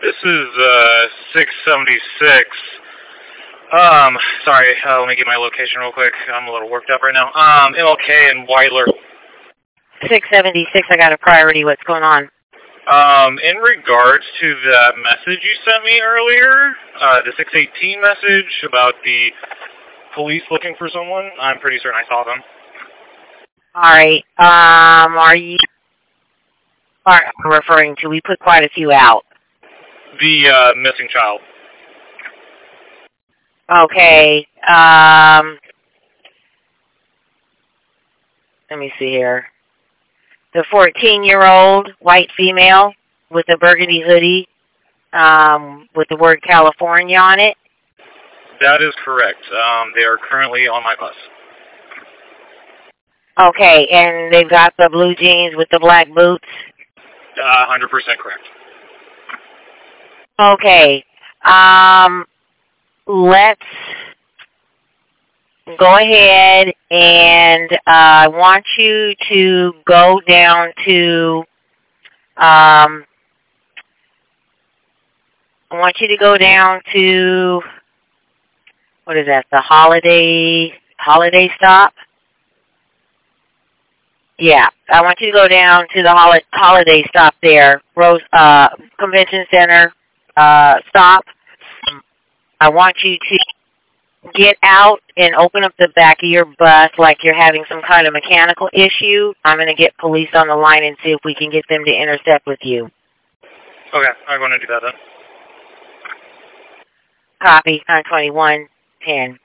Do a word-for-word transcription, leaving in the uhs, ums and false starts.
This is uh, six seventy-six. Um, sorry, uh, let me get my location real quick. I'm a little worked up right now. Um, M L K and Whiteler. six seventy-six, I got a priority. What's going on? Um, in regards to that message you sent me earlier, uh, the six eighteen message about the police looking for someone, I'm pretty certain I saw them. All right. Um, are you are referring to? We put quite a few out. The uh, missing child. Okay. Um, let me see here. The fourteen-year-old white female with a burgundy hoodie um, with the word California on it. That is correct. Um, they are currently on my bus. Okay, and they've got the blue jeans with the black boots? Uh, one hundred percent correct. Okay. Um, let's go ahead and uh, I want you to go down to, um, I want you to go down to, what is that, the holiday, holiday stop? Yeah, I want you to go down to the hol holiday stop there, Rose uh, Convention Center uh, stop. I want you to get out and open up the back of your bus like you're having some kind of mechanical issue. I'm going to get police on the line and see if we can get them to intercept with you. Okay, I'm going to do that then. Copy, nine twenty-one ten.